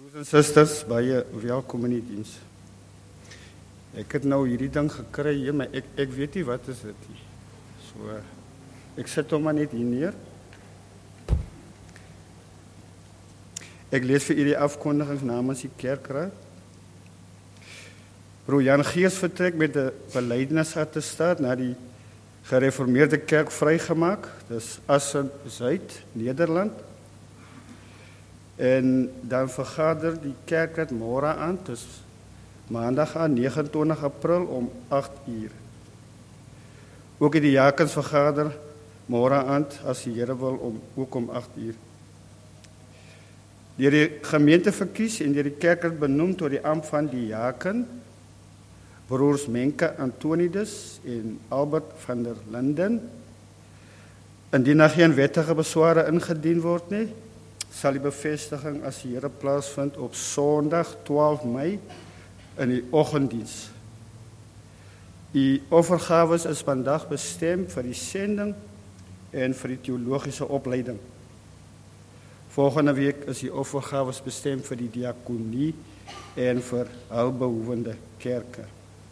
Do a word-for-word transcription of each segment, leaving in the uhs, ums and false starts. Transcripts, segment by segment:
Broers en susters, baie welkom in die diens. Ek het nou hierdie ding gekry hier, maar ek, ek weet nie wat is dit nie. So, ek sit hom maar net hier neer. Ek lees vir u die afkondigings namens die kerkraad. Broer Jan Geers vertrek met 'n belydenis-attestaat na die gereformeerde kerk vrygemaak. Dis Assen Zuid, Nederland. En dan vergader die kerkraad môre aan, dis maandag aan nege en twintig April om agt uur. Ook die diakens vergader môre aan as die Here wil om ook om agt uur. Deur die gemeente verkies en deur die kerkraad benoem tot die ampt van diaken, broers Menke Antonides en Albert van der Linden. Indien daar geen wettige besware ingedien word nie, sal die bevestiging as die Here plaasvind op Sondag twaalf Mei in die oggenddiens. Die offergawes is vandag bestem vir die sending en vir die teologiese opleiding. Volgende week is die offergawes bestem vir die diakonie en vir hulpbehoevende kerke.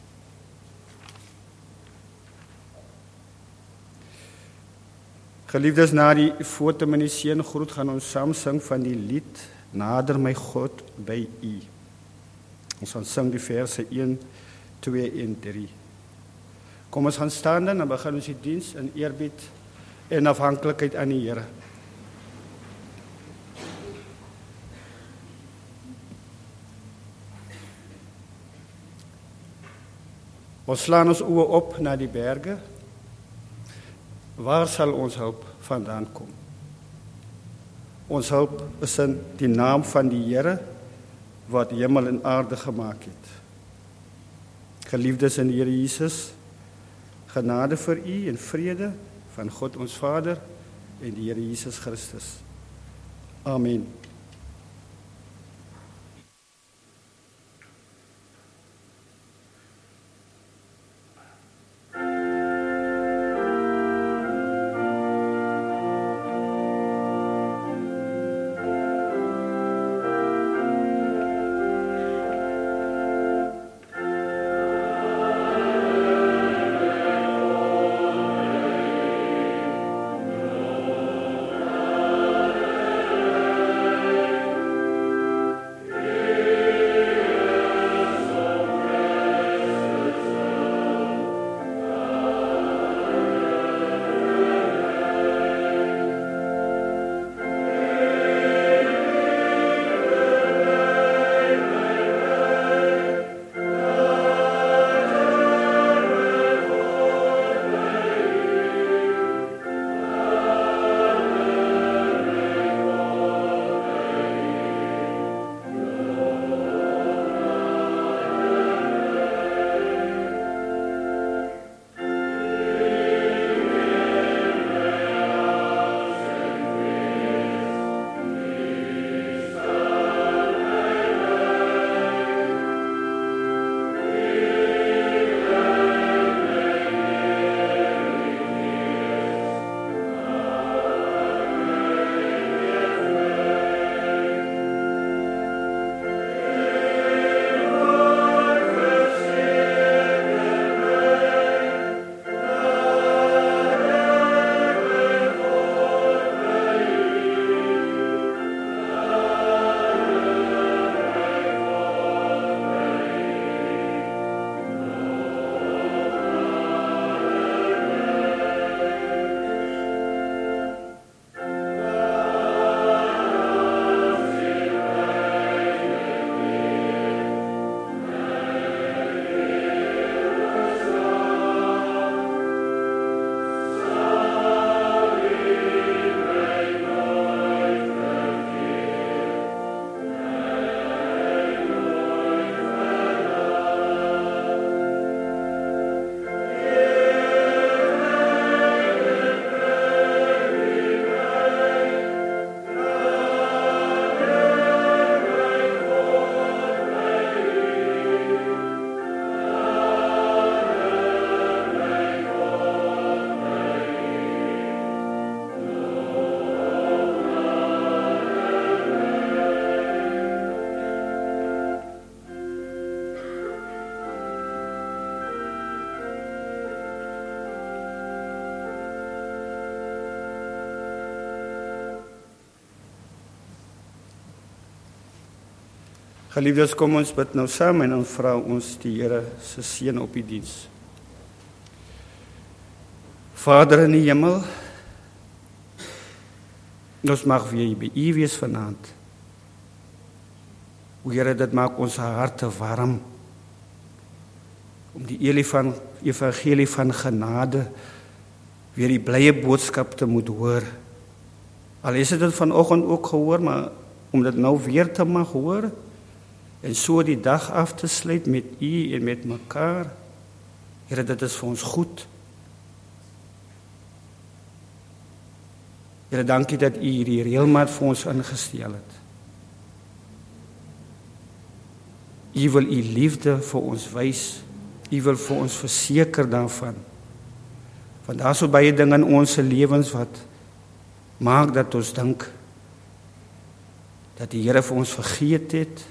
Geliefdes, na die foto met die seën groet gaan ons saam sing van die lied Nader my God by U. Ons gaan sing die verse een, twee en drie. Kom ons gaan staan dan en begin ons die diens in eerbied en afhanklikheid aan die Here. Ons slaan ons oë op na die berge. Waar sal ons hulp vandaan kom? Ons hulp is in die naam van die Here wat hemel en aarde gemaak het. Geliefdes in die Here Jesus, genade vir u en vrede van God ons Vader en die Here Jesus Christus. Amen. Amen. Geliefdes, kom ons bid nou saam en dan vra ons die Here se seën op die diens. Vader in die hemel, ons mag weer by U wees vanaand. O Here, dit maak ons harte warm om die evangelie van genade weer die blye boodskap te moet hoor. Al is dit vanoggend ook gehoor, maar om dit nou weer te mag hoor en so die dag af te sluit met U en met mekaar. Here, dit is vir ons goed. Here, dankie dat U hierdie reëlmaat vir ons ingestel het. U wil U liefde vir ons wys. U wil vir ons verseker daarvan. Want daar is so baie dinge in ons lewens wat maak dat ons dink dat die Here vir ons vergeet het,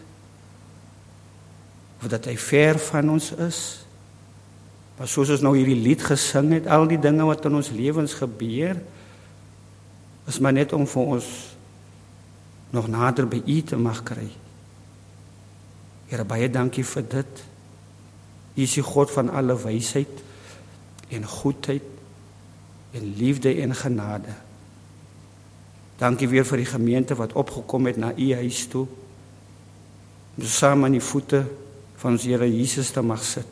of dat hy ver van ons is. Maar soos ons nou hierdie lied gesing het, al die dinge wat in ons lewens gebeur, is maar net om vir ons nog nader by U te mag kry. Here, baie dankie vir dit. U is die God van alle wysheid en goedheid en liefde en genade. Dankie weer vir die gemeente wat opgekom het na U huis toe, om saam aan die voete van ons Here Jesus te mag sit.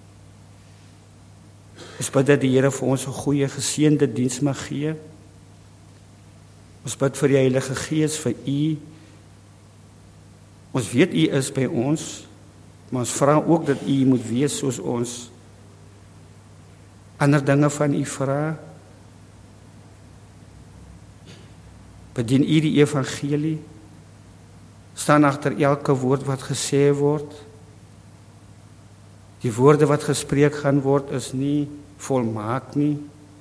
Ons bid dat die Here vir ons 'n goeie geseënde diens mag gee. Ons bid vir die Heilige Gees, vir U. Ons weet U is by ons, maar ons vra ook dat U moet wees soos ons ander dinge van U vra. Bedien U die evangelie, staan agter elke woord wat gesê word. Die woorde wat gespreek gaan word is nie volmaak nie.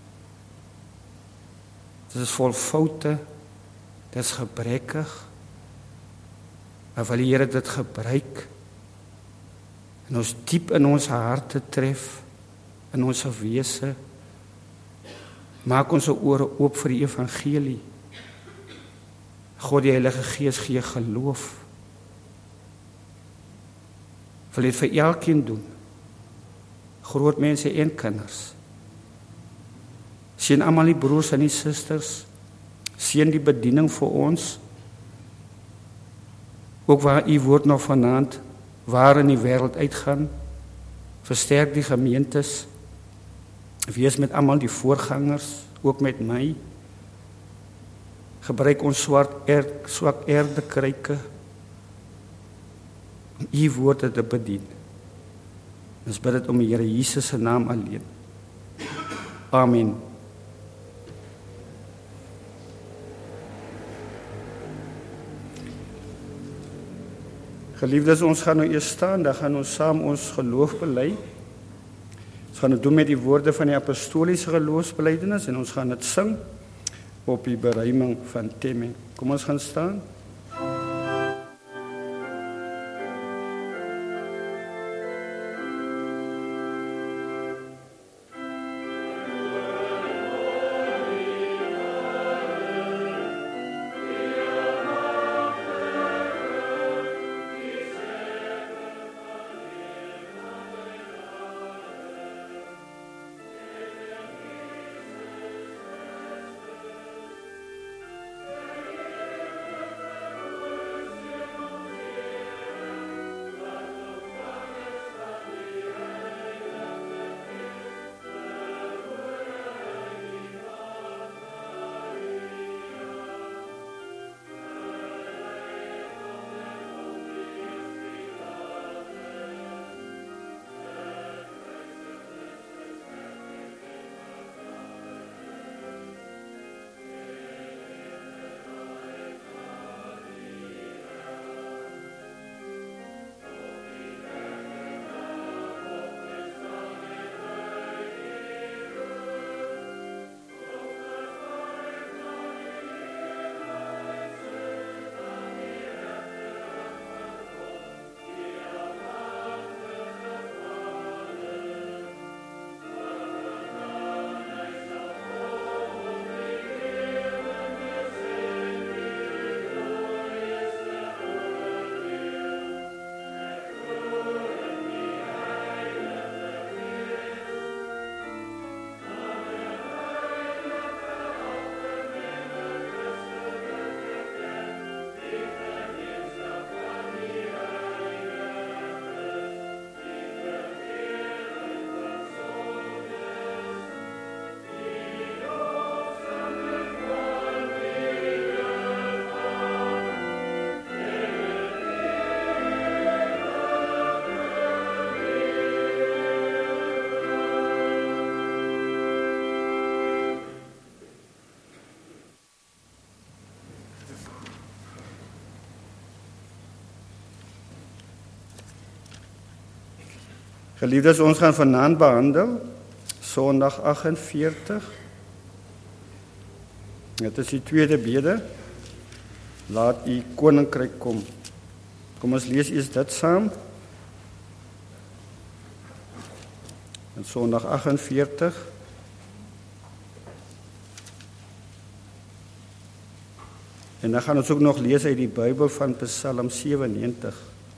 Dit is vol foute, dit is gebrekkig. Maar wil die Here dit gebruik en ons diep in ons harte tref, in ons wese, maak ons ore oop vir die evangelie. God, die Heilige Gees gee geloof. Wil dit vir elkeen doen, groot mense en kinders. Seën almal die broers en die susters, seën die bediening vir ons, ook waar U woord nog vanaand, waar in die wêreld uitgaan, versterk die gemeentes, wees met almal die voorgangers, ook met my. Gebruik ons swart er, swak erdekruike om U woorde te bedien. Ons bid dit om die Here Jesus se naam alleen. Amen. Geliefdes, ons gaan nou eers staan, dan gaan ons saam ons geloof bely. Ons gaan dit doen met die woorde van die apostoliese geloofsbelijdenis en ons gaan dit sing op die beruiming van Temme. Kom ons gaan staan. Geliefdes, ons gaan vanaand behandel Sondag agtenveertig. Dit is die tweede bede. Laat u koninkryk kom. Kom ons lees eers dit saam. In Sondag agtenveertig. En dan gaan ons ook nog lees uit die Bybel van Psalm sewennegentig.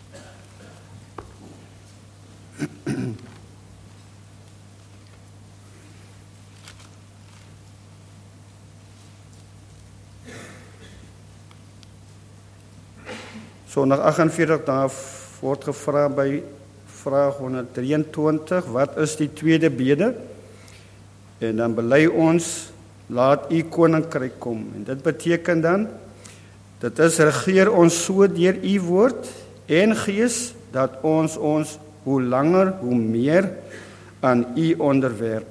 Sondag agtenveertig, daar word gevra by vraag honderddrieëntwintig, wat is die tweede bede? En dan bely ons, laat u koninkryk kom. En dit beteken dan, dit is regeer ons so deur u woord en gees, dat ons ons hoe langer, hoe meer aan u onderwerp.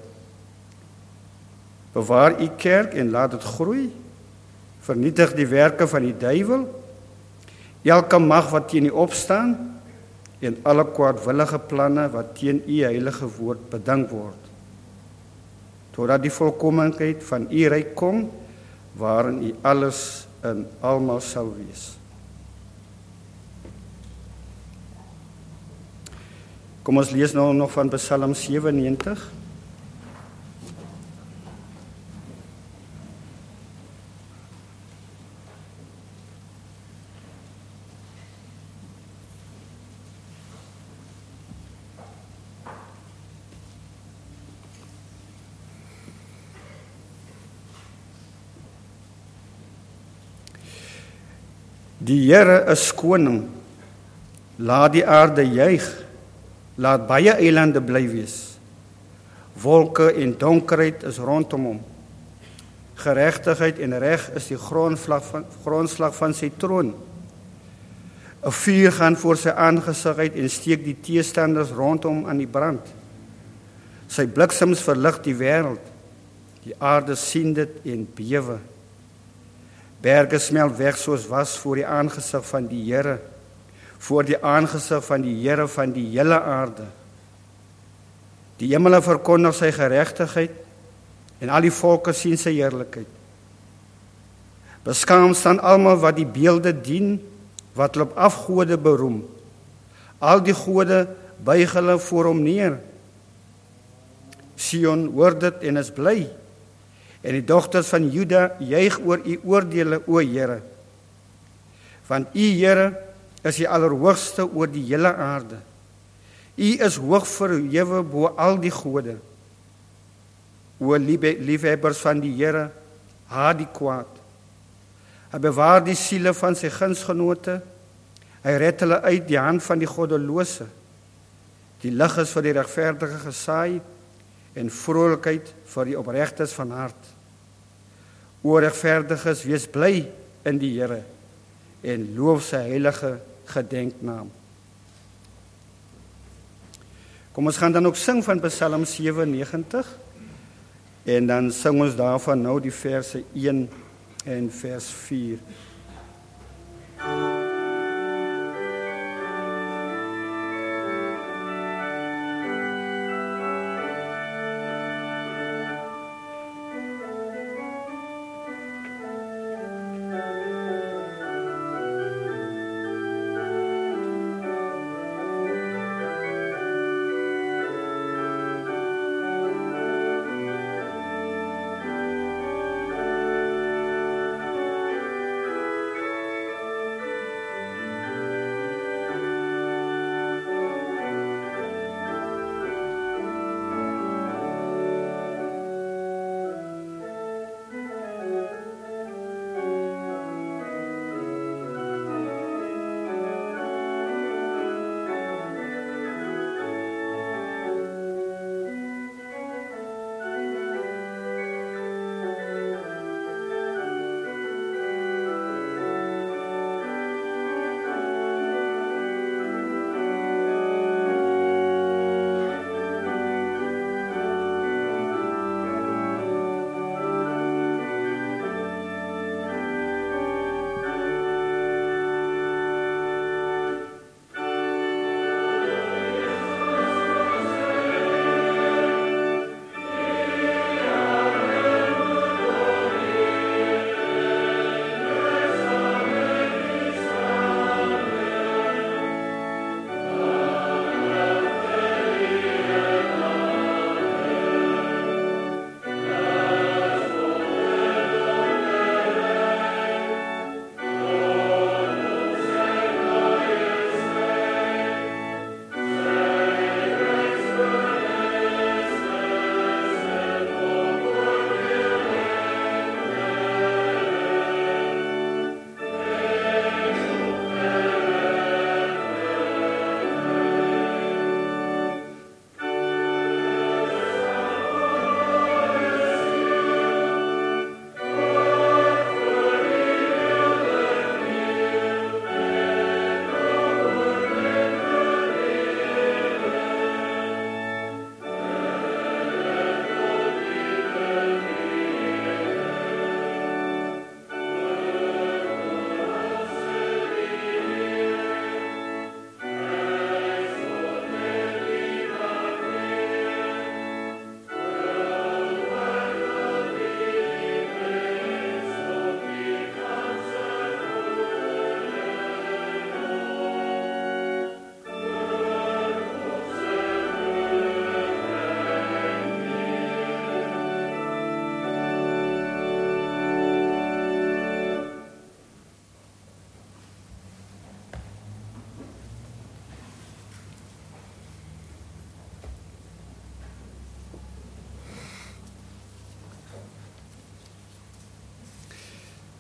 Bewaar u kerk en laat dit groei. Vernietig die werke van die duiwel. Elke mag wat teen u opstaan en alle kwaadwillige planne wat teen u heilige woord bedink word. Totdat die volkomendheid van u ryk kom, waarin u alles in almal sal wees. Kom ons lees nou nog van Psalm sewennegentig. Die Here is koning, laat die aarde juig, laat baie eilande bly wees. Wolke en donkerheid is rondom hom. Geregtigheid en reg is die grondslag van, grondslag van sy troon. 'n Vuur gaan voor sy aangesig uit en steek die teestanders rondom aan die brand. Sy bliksems verlig die wêreld, die aarde sien dit en bewe. Berge smelt weg soos was voor die aangesig van die Here, voor die aangesig van die Here van die hele aarde. Die hemele verkondig sy geregtigheid en al die volke sien sy heerlikheid. Beskaam staan almal wat die beelde dien, wat hulle op afgode beroem. Al die gode buig hulle voor hom neer. Sion hoor dit en is bly. En die dogters van Juda juig oor u oordeele, o Here. Want u, Here, is die allerhoogste oor die hele aarde. U is hoog verhewe bo al die gode. O liefhebbers van die Here, haat die kwaad. Hy bewaar die siele van sy gunsgenote. Hy red hulle uit die hand van die goddelose. Die lig is vir die regverdige gesaai en vrolikheid vir die opregtes van hart. O regverdiges, wees bly in die Here en loof sy heilige gedenknaam. Kom ons gaan dan ook sing van Psalm sewennegentig en dan sing ons daarvan nou die verse een en vers vier.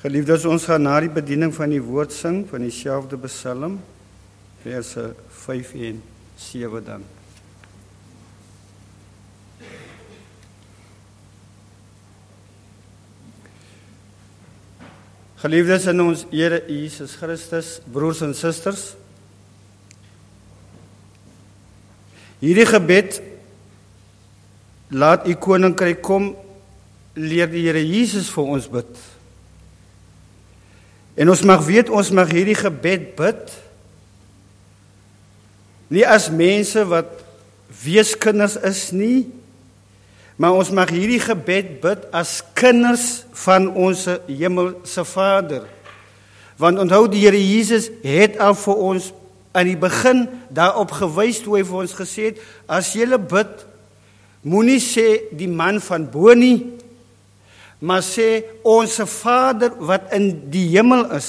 Geliefdes, ons gaan na die bediening van die woord sing van dieselfde Psalm, verse vyf en sewe dan. Geliefdes in ons Here Jesus Christus, broers en susters, hierdie gebed, laat u koninkryk kom, leer die Here Jesus vir ons bid. En ons mag weet, ons mag hierdie gebed bid, nie as mense wat weeskinders is nie, maar ons mag hierdie gebed bid as kinders van ons hemelse Vader. Want onthou, die Here Jesus het al vir ons aan die begin daarop gewys, toe hy vir ons gesê het, as julle bid, moenie sê die man van bo nie, maar sê onse Vader wat in die hemel is.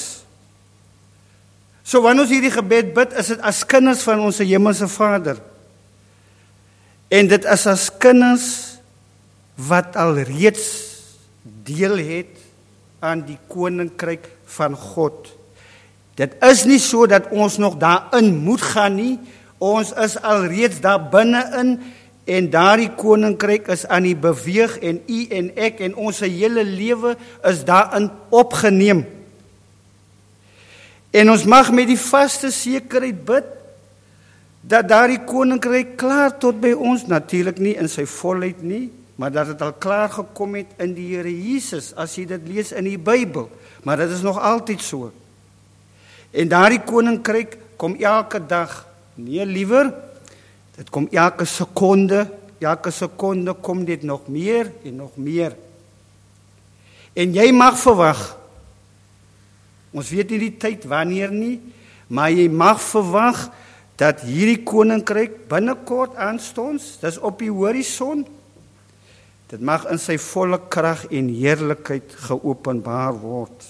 So wanneer ons hierdie gebed bid, is dit as kinders van ons hemelse Vader. En dit is as kinders wat al reeds deel het aan die koninkryk van God. Dit is nie so dat ons nog daarin moet gaan nie, ons is al reeds daar binne-in, en daardie koninkryk is aan die beweeg, en u en ek en ons hele lewe is daarin opgeneem. En ons mag met die vaste sekerheid bid, dat daardie koninkryk klaar tot by ons, natuurlik nie in sy volheid nie, maar dat het al klaar gekom het in die Here Jesus, as jy dit lees in die Bybel, maar dit is nog altyd so. En daardie koninkryk kom elke dag, nee liewer, dit kom elke sekonde, elke sekonde kom dit nog meer en nog meer. En jy mag verwag, ons weet nie die tyd wanneer nie, maar jy mag verwag dat hierdie koninkryk binnekort aanstonds, dis op die horison, dit mag in sy volle krag en heerlikheid geopenbaar word.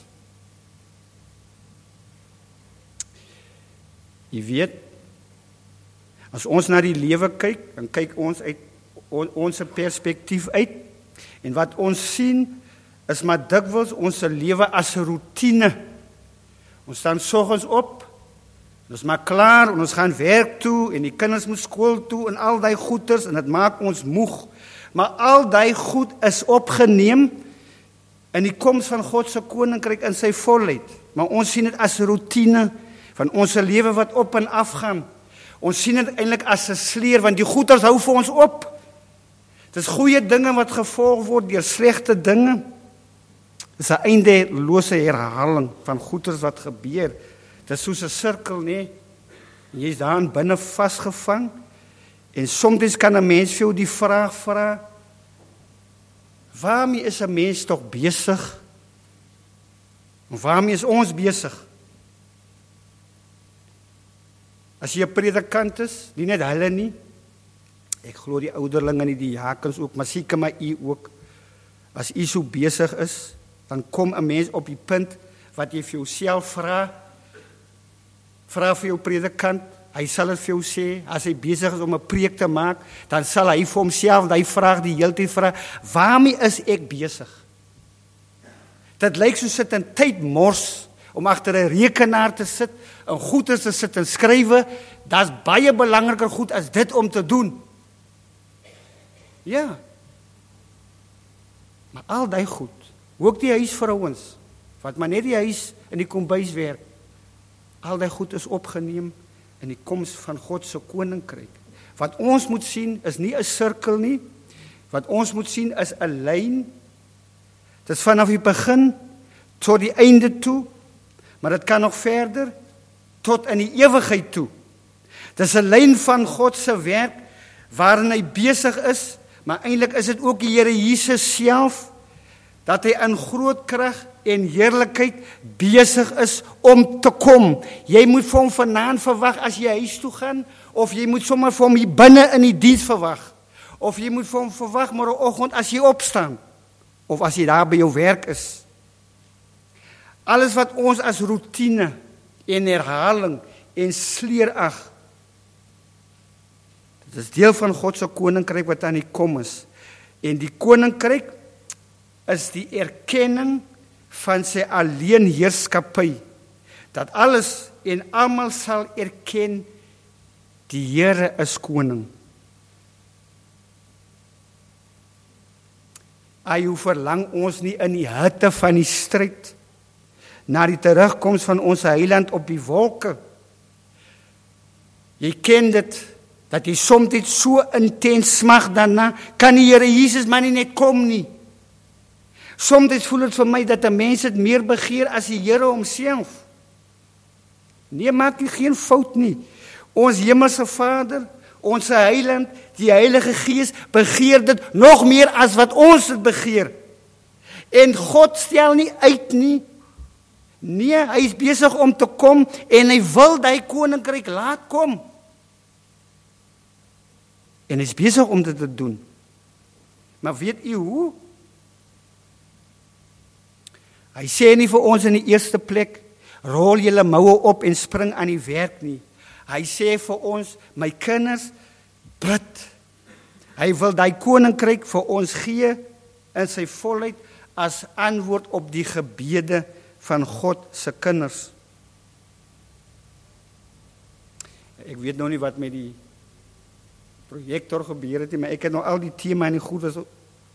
Jy weet, as ons na die lewe kyk, dan kyk ons uit on, ons perspektief uit, en wat ons sien, is maar dikwels ons lewe as 'n routine. Ons staan soggens op, ons maak klaar, en ons gaan werk toe, en die kinders moet skool toe, en al die goeders, en dit maak ons moeg. Maar al die goed is opgeneem in die koms van God se koninkryk in sy volheid. Maar ons sien dit as 'n routine van ons lewe wat op en af gaan. Ons sien dit eintlik as 'n sleer, want die goeders hou vir ons op. Dit is goeie dinge wat gevolg word deur slegte dinge. Dit is 'n eindelose herhaling van goeders wat gebeur. Dit is soos 'n sirkel, nee. Jy is daar binne vasgevang. En soms kan 'n mens vir jou die vraag vra, waarmee is 'n mens tog besig? En waarmee is ons besig? As jy 'n predikant is, nie net hulle nie, ek glo die ouderlinge nie, die diakens ook, maar seker maar u ook, as u so besig is, dan kom 'n mens op die punt, wat jy vir jouself vra, vra vir jou predikant, hy sal het vir jou sê, as hy besig is om 'n preek te maak, dan sal hy vir homself die vraag die hele tyd vra, waarmee is ek besig? Dit lyk so sit in tyd mors, om agter 'n rekenaar te sit, en goeders te sit en skrywe, dat is baie belangriker goed as dit om te doen. Ja. Maar al die goed, ook die huisvrouens, wat maar net die huis in die kombuis werk, al die goed is opgeneem in die koms van God se koninkryk. Wat ons moet sien is nie 'n sirkel nie, wat ons moet sien is 'n lyn, dit is vanaf die begin tot die einde toe, maar dit kan nog verder, tot in die ewigheid toe. Dit is 'n lyn van God se werk, waarin hy besig is, maar eintlik is dit ook die Here Jesus self, dat hy in groot krag en heerlikheid besig is om te kom. Jy moet vir hom vanaand verwag as jy huis toe gaan, of jy moet sommer vir hom hier binne in die diens verwag, of jy moet vir hom verwag môreoggend as jy opstaan, of as jy daar by jou werk is. Alles wat ons as routine en herhaling en sleer ag, dit is deel van God se koninkryk wat aan die kom is. En die koninkryk is die erkenning van sy alleen heerskappy, dat alles en almal sal erken, die Here is koning. Hy hoe verlang ons nie in die hitte van die stryd, na die terugkoms van ons heiland op die wolke. Jy ken dit, dat jy soms dit so intens smag daarna, kan die Here Jesus maar nie net kom nie. Soms voel dit vir my dat 'n mens dit meer begeer as die Here homself. Nee, maak jy geen fout nie. Ons hemelse Vader, ons heiland, die Heilige Gees, begeer dit nog meer as wat ons dit begeer. En God stel nie uit nie. Nee, hy is besig om te kom en hy wil die koninkryk laat kom. En hy is besig om dit te doen. Maar weet u hoe? Hy sê nie vir ons in die eerste plek, rol julle moue op en spring aan die werk nie. Hy sê vir ons, my kinders, bid. Hy wil die koninkryk vir ons gee in sy volheid as antwoord op die gebede van God se kinders. Ek weet nou nie wat met die projektor gebeur het nie, maar ek het nou al die tema en die goed was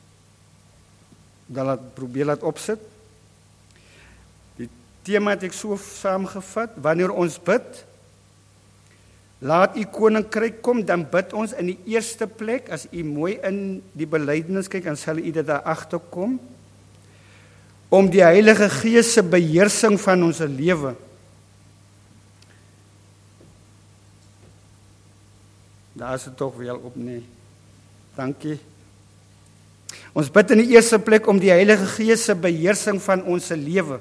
dan laat probeer laat opsit. Die tema het ek so saamgevat, wanneer ons bid, laat u koninkryk kom, dan bid ons in die eerste plek, as u mooi in die belydenis kyk, dan sal u dit daar agterkom, om die Heilige Gees se beheersing van ons lewe. Daar is dit tog wel op, nee. Dankie. Ons bid in die eerste plek om die Heilige Gees se beheersing van ons lewe.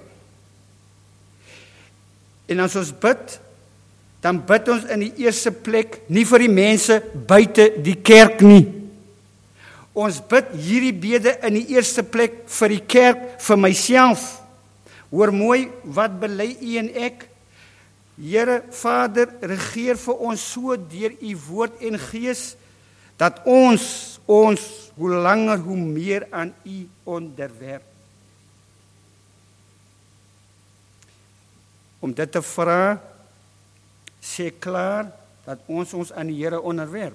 En as ons bid, dan bid ons in die eerste plek nie vir die mense buite die kerk nie. Ons bid hierdie bede in die eerste plek vir die kerk, vir myself. Hoor mooi, wat bely u en ek? Here, Vader, regeer vir ons so deur u woord en gees, dat ons, ons, hoe langer, hoe meer aan u onderwerp. Om dit te vra, sê klaar, dat ons ons aan die Here onderwerp.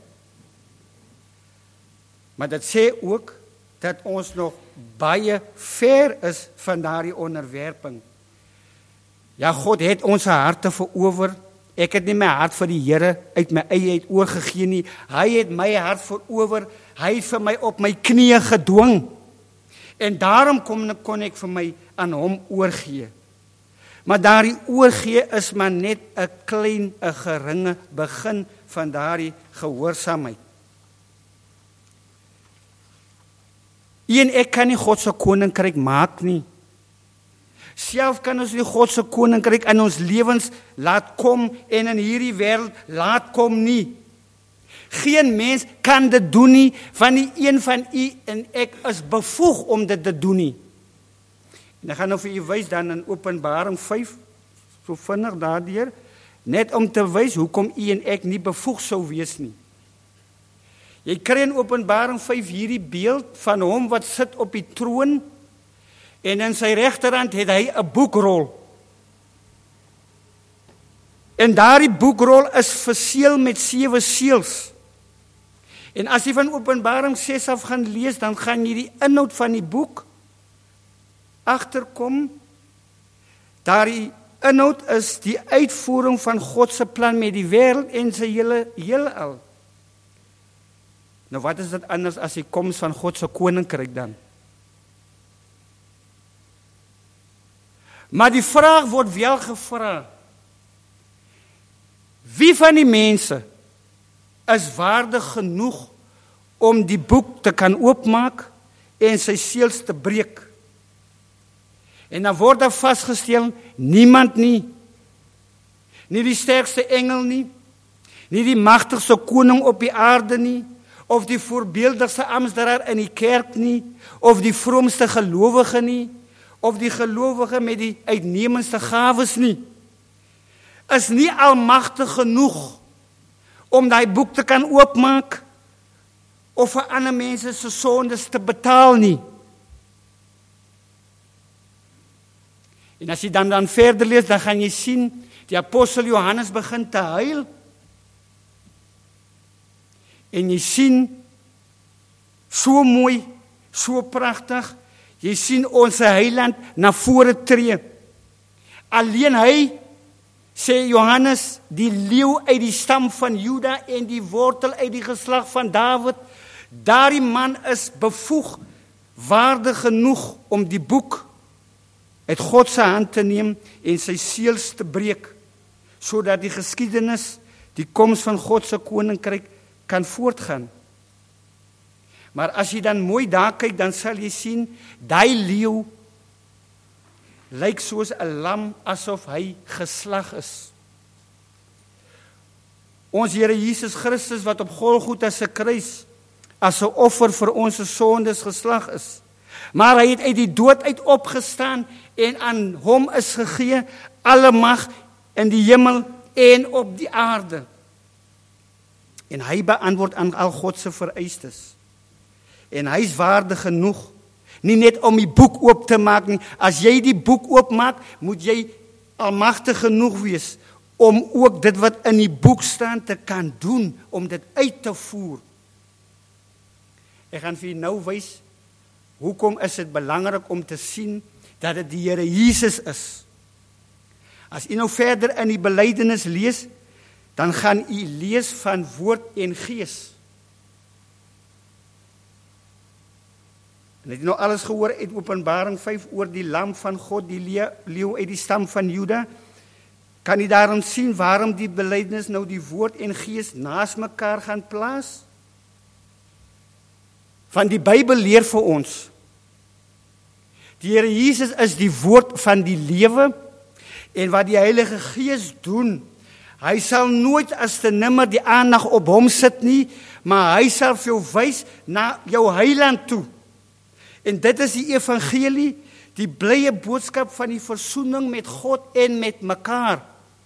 Maar dit sê ook, dat ons nog baie ver is van daardie onderwerping. Ja, God het ons harte verower. Ek het nie my hart vir die Here uit my eie uit oorgegee nie. Hy het my hart verower. Hy het vir my op my knieë gedwing. En daarom kon, kon ek vir my aan hom oorgee. Maar daardie oorgee is maar net 'n klein, 'n geringe begin van daardie gehoorsaamheid. U en ek kan nie God se koninkryk maak nie. Self kan ons nie God se koninkryk in ons lewens laat kom en in hierdie wêreld laat kom nie. Geen mens kan dit doen nie, van die een van u en ek is bevoeg om dit te doen nie. En ek gaan nou vir u wys dan in Openbaring vyf, so vinnig daardeur, net om te wys hoekom u en ek nie bevoeg sou wees nie. Jy kry in Openbaring vyf hierdie beeld van hom wat sit op die troon en in sy regterhand het hy 'n boekrol. En daardie boekrol is verseël met sewe seels. En as jy van Openbaring ses af gaan lees, dan gaan jy die inhoud van die boek agterkom. Daardie inhoud is die uitvoering van God se plan met die wêreld en sy hele heelal. Nou wat is dit anders as die koms van God se koninkryk dan? Maar die vraag word wel gevra. Wie van die mense is waardig genoeg om die boek te kan oopmaak en sy seels te breek? En dan word daar vasgestel, niemand nie. Nie die sterkste engel nie, nie die magtigste koning op die aarde nie, of die voorbeeldigste amptenaar in die kerk nie, of die vroomste gelowige nie, of die gelowige met die uitnemendste gawes nie, is nie almagtig genoeg om daai boek te kan oopmaak, of vir ander mense se sondes te betaal nie. En as jy dan dan verder lees, dan gaan jy sien, die apostel Johannes begin te huil. En jy sien, so mooi, so pragtig, jy sien ons heiland na vore tree. Alleen hy, sê Johannes, die leeu uit die stam van Juda en die wortel uit die geslag van Dawid, daardie man is bevoeg, waardig genoeg om die boek uit God se hand te neem en sy seels te breek, sodat die geskiedenis, die koms van God se koninkryk kan voortgaan. Maar as jy dan mooi daar kyk, dan sal jy sien, daai leeu lyk soos 'n lam asof hy geslag is. Ons Here Jesus Christus wat op Golgotha se kruis as 'n offer vir ons sondes geslag is. Maar hy het uit die dood uit opgestaan en aan hom is gegee alle mag in die hemel en op die aarde. En hy beantwoord aan al God se vereistes. En hy is waardig genoeg, nie net om die boek oop te maak nie. As jy die boek oopmaak, moet jy almagtig genoeg wees om ook dit wat in die boek staan te kan doen, om dit uit te voer. Ek gaan vir jou nou wys, hoekom is dit belangrik om te sien dat dit die Here Jesus is. As jy nou verder in die belydenis lees, dan gaan jy lees van woord en gees. En het jy nou alles gehoor uit Openbaring vyf oor die lam van God, die leeu uit die stam van Juda? Kan jy daarom sien waarom die belydenis nou die woord en gees naas mekaar gaan plaas? Van die Bybel leer vir ons, die Here Jesus is die woord van die lewe, en wat die Heilige Gees doen, hy sal nooit as te nimmer die aandag op hom sit nie, maar hy sal vir jou wys na jou heiland toe. En dit is die evangelie, die blye boodskap van die versoening met God en met mekaar.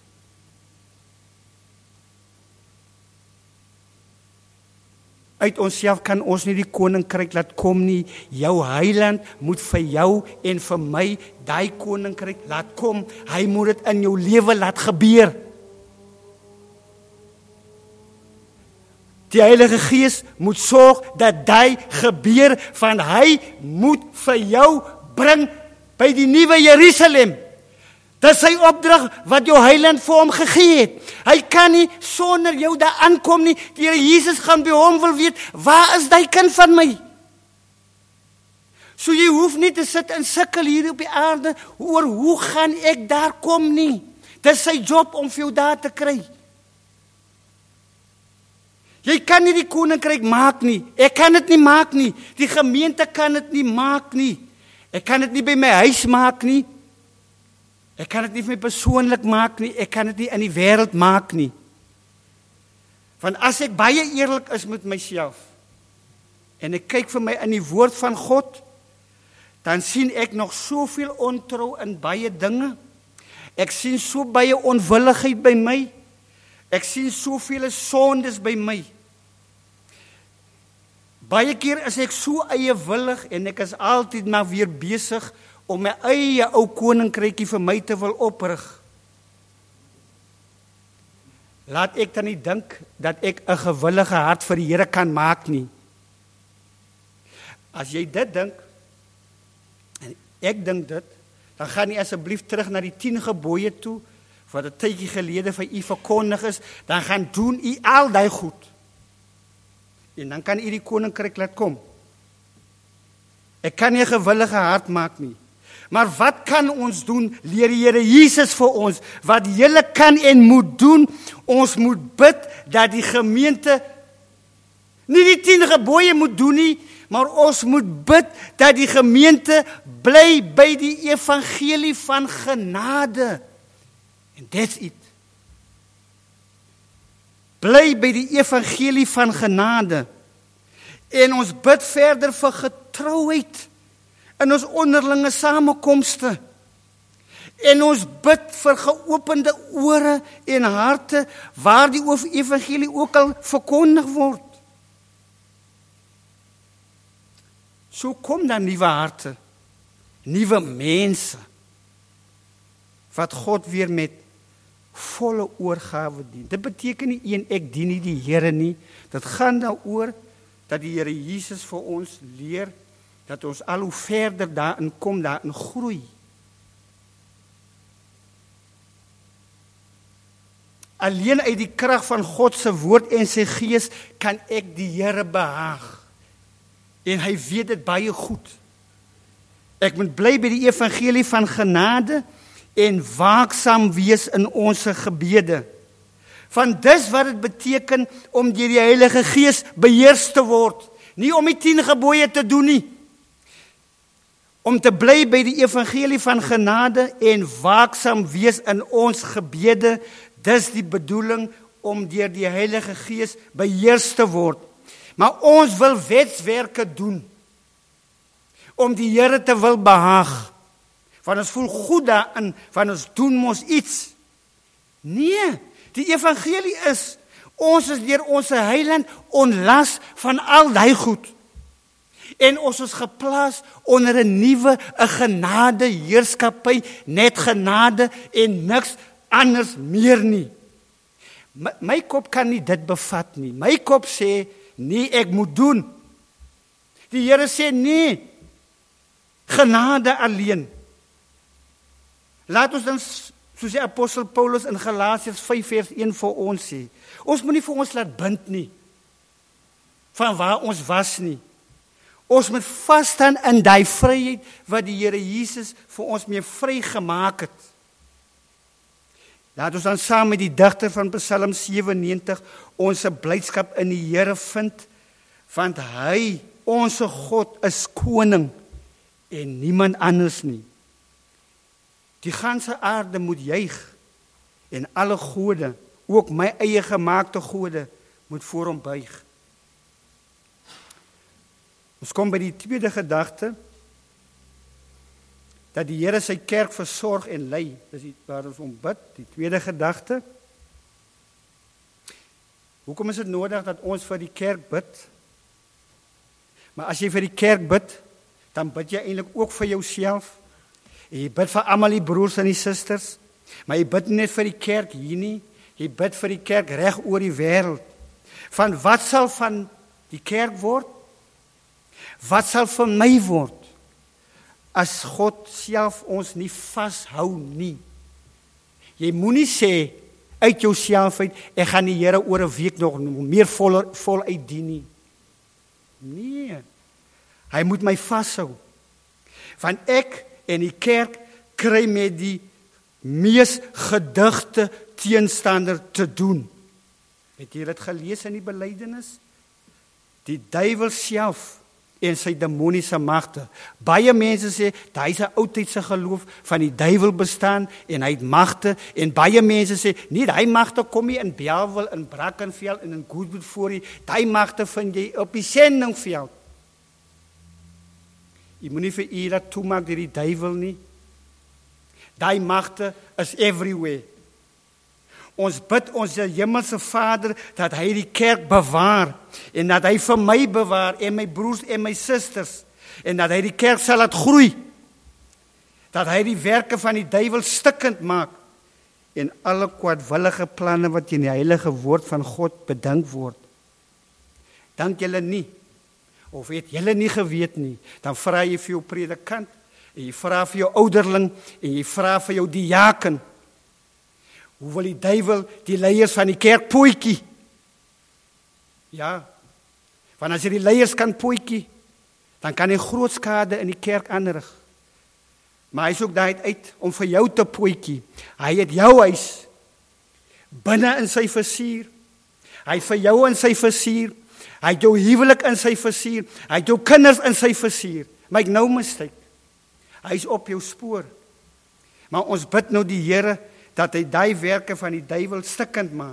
Uit onsself kan ons nie die koninkryk laat kom nie. Jou heiland moet vir jou en vir my daai koninkryk laat kom. Hy moet dit in jou lewe laat gebeur. Die Heilige Gees moet sorg dat dit gebeur, van hy moet vir jou bring by die nuwe Jerusalem. Dit is sy opdrag wat jou heiland vir hom gegee het. Hy kan nie sonder jou daar aankom nie. Die Here Jesus gaan by hom wil weet, waar is die kind van my? So jy hoef nie te sit en sukkel hier op die aarde oor hoe gaan ek daar kom nie. Dit is sy job om vir jou daar te kry. Jy kan nie die koninkryk maak nie. Ek kan dit nie maak nie. Die gemeente kan dit nie maak nie. Ek kan dit nie by my huis maak nie. Ek kan dit nie vir my persoonlik maak nie. Ek kan dit nie in die wêreld maak nie. Want as ek baie eerlik is met myself, en ek kyk vir my in die woord van God, dan sien ek nog soveel ontrou in baie dinge. Ek sien so baie onwilligheid by my. Ek sien soveel sondes by my. Baie keer is ek so eiewillig en ek is altyd maar weer besig om my eie ou koninkrykie vir my te wil oprig. Laat ek dan nie dink dat ek 'n gewillige hart vir die Here kan maak nie. As jy dit dink, en ek dink dit, dan gaan jy asseblief terug na die tien gebooie toe, wat 'n tydjie gelede vir u verkondig is, dan gaan doen u al daai goed. En dan kan u die koninkryk laat kom. Ek kan nie 'n gewillige hart maak nie. Maar wat kan ons doen? Leer die Here Jesus vir ons. Wat julle kan en moet doen, ons moet bid dat die gemeente nie die tien gebooie moet doen nie, maar ons moet bid dat die gemeente bly by die evangelie van genade. And that's it. Bly by die evangelie van genade. En ons bid verder vir getrouheid in ons onderlinge samekomste. En ons bid vir geopende ore en harte waar die evangelie ook al verkondig word. So kom dan nuwe harte, nuwe mense. wat God weer met volle oorgawe dien. Dit beteken nie een ek dien nie die Here nie. Dit gaan daaroor dat die Here Jesus vir ons leer dat ons al hoe verder daarin kom, daarin groei. Alleen uit die krag van God se woord en sy gees kan ek die Here behaag. En hy weet dit baie goed. Ek moet bly by die evangelie van genade en waaksaam wees in ons gebede. Want dis wat dit beteken om deur die Heilige Gees beheers te word. Nie om die tien gebooie te doen nie. Om te bly by die evangelie van genade en waaksaam wees in ons gebede. Dis die bedoeling om deur die Heilige Gees beheers te word. Maar ons wil wetswerke doen. Om die Here te wil behaag. Want ons voel goed daarin, want ons doen mos iets. Nee, die evangelie is, ons is deur ons heiland onlas van al die goed. En ons is geplaas onder 'n nuwe, 'n genade heerskappy, net genade en niks anders meer nie. My, my kop kan nie dit bevat nie. My kop sê, nee, ek moet doen. Die Here sê, nee, genade alleen. Laat ons dan, soos die apostel Paulus in Galasiërs vyf vers een vir ons sê, ons moet nie vir ons laat bind nie, van waar ons was nie. Ons moet vasstaan in die vryheid wat die Here Jesus vir ons mee vry gemaak het. Laat ons dan saam met die digter van Psalm sewennegentig ons blydskap in die Here vind, want hy, ons God, is koning en niemand anders nie. Die ganse aarde moet juig en alle gode, ook my eie gemaakte gode, moet voor hom buig. Ons kom by die tweede gedagte, dat die Here sy kerk versorg en lei. Dis waar ons om bid, die tweede gedagte. Hoekom is dit nodig dat ons vir die kerk bid? Maar as jy vir die kerk bid, dan bid jy eintlik ook vir jouself. En jy bid vir almal die broers en die susters, maar jy bid nie net vir die kerk hier nie, jy bid vir die kerk reg oor die wêreld. Van wat sal van die kerk word? Wat sal van my word? As God self ons nie vashou nie. Jy moenie sê uit jouself uit, ek gaan die Here oor 'n week nog meer vol, vol uitdien nie. Nee, hy moet my vashou. Want ek en die kerk kry met die mees gedigte teenstander te doen. Het jy dit gelees in die belydenis? Die duiwel self en sy demoniese magte. Baie mense sê, hy is 'n oudtydse geloof van die duiwel bestaan en hy het magte, en baie mense sê, nee, hy magte kom nie in Bellville, in Brackenfell en in Goodwood voor nie, hy magte vind jy op die sendingveld. Jy moet nie vir u dat toemaak deur die duiwel nie. Die magte is everywhere. Ons bid ons hemelse Vader dat hy die kerk bewaar en dat hy vir my bewaar en my broers en my susters en dat hy die kerk sal laat groei. Dat hy die werke van die duiwel stikkend maak en alle kwaadwillige planne wat in die heilige woord van God bedink word. Dank julle nie, of het julle nie geweet nie, dan vra jy vir jou predikant en jy vra vir jou ouderling en jy vra vir jou diaken. Hoe wil die duiwel die leiers van die kerk pootjie? Ja, want as jy die leiers kan pootjie, dan kan hy groot skade in die kerk aanrig. Maar hy is ook daar uit om vir jou te pootjie. Hy het jou huis binne in sy versier. Hy het vir jou in sy versier. Hy het jou huwelik in sy versier. Hy het jou kinders in sy versier. Make no mistake. Hy is op jou spoor. Maar ons bid nou die Here dat hy die werke van die duiwel stikkend maak.